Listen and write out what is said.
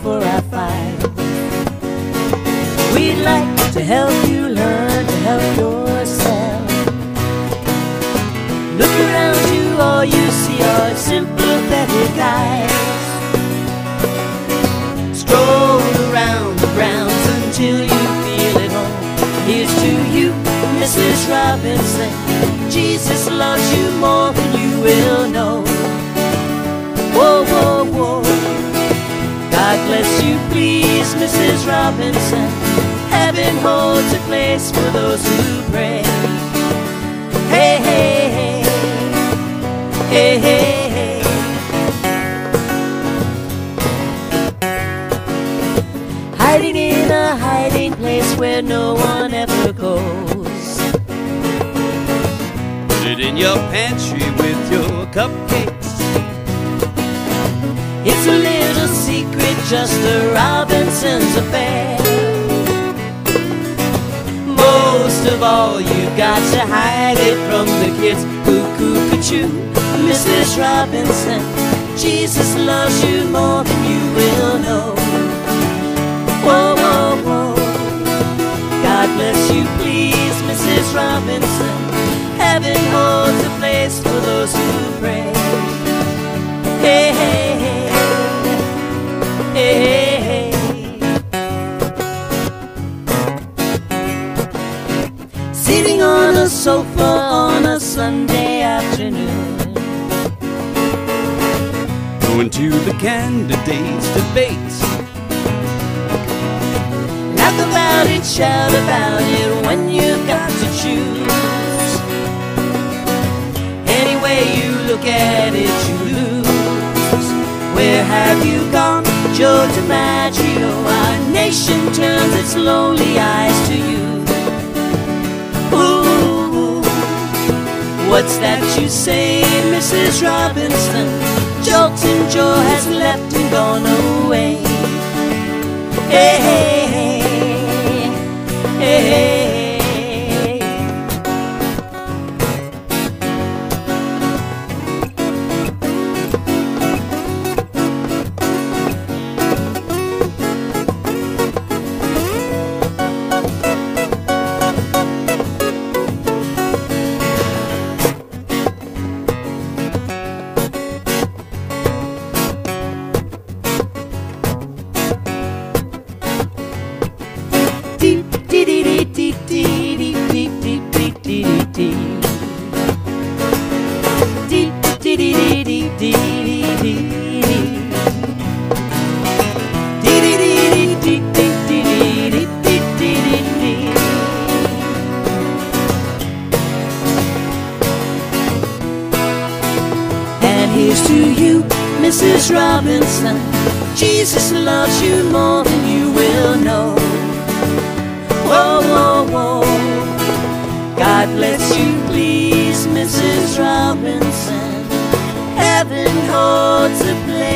for our fight. We'd like to help you learn to help yourself. Look around you, all you see are sympathetic eyes. Stroll around the grounds until you feel at home. Here's to you, Mrs. Robinson. Jesus loves you more than you will know. Whoa, whoa, whoa. God bless you, please, Mrs. Robinson. Heaven holds a place for those who pray. Hey, hey, hey. Hey, hey, hey. Hiding in a hiding place where no one ever goes. Put it in your pantry with your cupcakes. It's a little secret, just a Robinson's affair. Most of all, you got to hide it from the kids. Cuckoo-ca-choo, Mrs. Robinson. Jesus loves you more than you will know. Whoa, whoa, whoa. God bless you, please, Mrs. Robinson. Heaven holds a place for those who pray. Hey, hey, hey. Hey, hey, hey. Sitting on a sofa on a Sunday afternoon, Going to the candidates' debates. laugh about it, shout about it when you've got to choose. Any way you look at it, you lose. Where have you gone, Joe DiMaggio? Our nation turns its lonely eyes to you. Ooh, what's that you say, Mrs. Robinson? Jolton Joe has left and gone away. Hey, hey, hey. Hey, hey. And here's to you, Mrs. Robinson. Jesus loves you more than you will know. Whoa, whoa, whoa. God bless you, please, Mrs. Robinson. Heaven holds a place